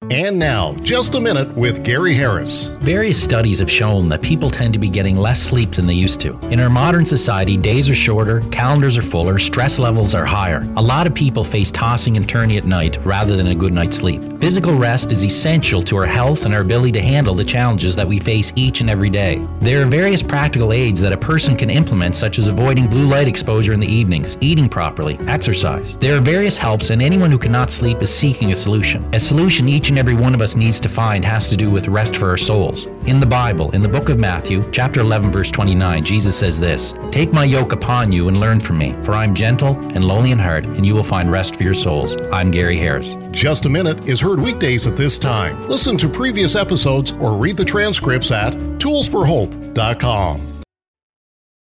And now, Just a Minute with Gary Harris. Various studies have shown that people tend to be getting less sleep than they used to. In our modern society, days are shorter, calendars are fuller, stress levels are higher. A lot of people face tossing and turning at night rather than a good night's sleep. Physical rest is essential to our health and our ability to handle the challenges that we face each and every day. There are various practical aids that a person can implement, such as avoiding blue light exposure in the evenings, eating properly, exercise. There are various helps, and anyone who cannot sleep is seeking a solution. A solution each and every one of us needs to find has to do with rest for our souls. In the Bible, in the book of Matthew, chapter 11, verse 29, Jesus says this, "Take my yoke upon you and learn from me, for I am gentle and lowly in heart, and you will find rest for your souls." I'm Gary Harris. Just a Minute is heard weekdays at this time. Listen to previous episodes or read the transcripts at toolsforhope.com.